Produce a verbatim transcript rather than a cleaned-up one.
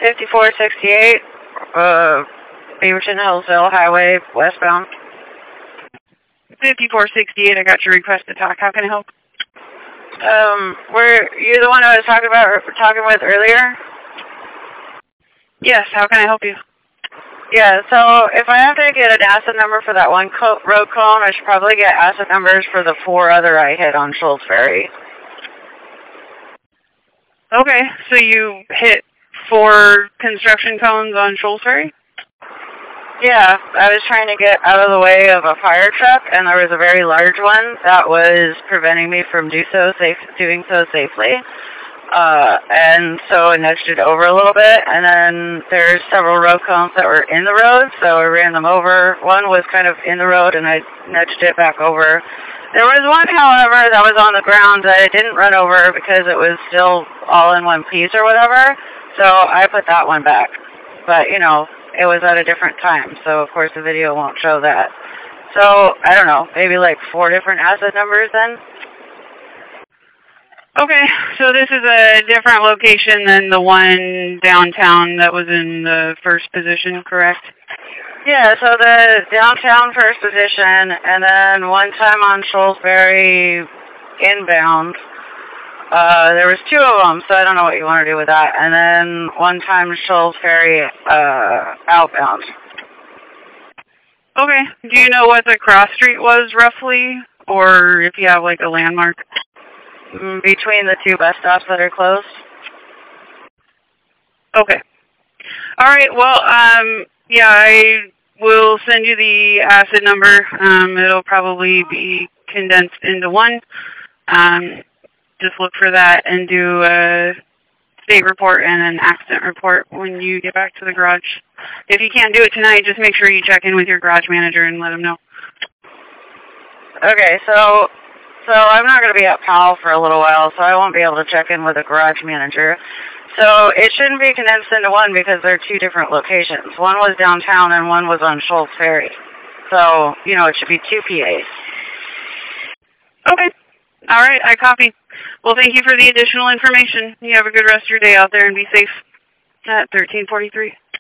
fifty-four sixty-eight, uh, Beaverton Hillsville Highway, westbound. fifty-four sixty-eight, I got your request to talk. How can I help? Um, were you the one I was talking about, talking with earlier? Yes, how can I help you? Yeah, so if I have to get an asset number for that one co road cone, I should probably get asset numbers for the four other I hit on Schultz Ferry. Okay, so you hit four construction cones on Schultz Ferry? Yeah, I was trying to get out of the way of a fire truck, and there was a very large one that was preventing me from do so safe, doing so safely. Uh, and so I nudged it over a little bit, and then there's several road cones that were in the road, so I ran them over. One was kind of in the road, and I nudged it back over. There was one, however, that was on the ground that I didn't run over because it was still all in one piece or whatever, so I put that one back. But, you know, it was at a different time, so of course the video won't show that. So, I don't know, maybe like four different asset numbers then? Okay, so this is a different location than the one downtown that was in the first position, correct? Yeah, so the downtown first position, and then one time on Schultz Ferry inbound. Uh, there was two of them, so I don't know what you want to do with that. And then one time Schultz Ferry uh, outbound. Okay, do you know what the cross street was roughly, or if you have like a landmark? Between the two bus stops that are closed. Okay. All right, well, um, yeah, I will send you the asset number. Um, it'll probably be condensed into one. Um, just look for that and do a state report and an accident report when you get back to the garage. If you can't do it tonight, just make sure you check in with your garage manager and let them know. Okay, so... So I'm not going to be at Powell for a little while, so I won't be able to check in with the garage manager. So it shouldn't be condensed into one because they're two different locations. One was downtown and one was on Schultz Ferry. So, you know, it should be two P As. Okay. All right, I copy. Well, thank you for the additional information. You have a good rest of your day out there and be safe at thirteen forty-three.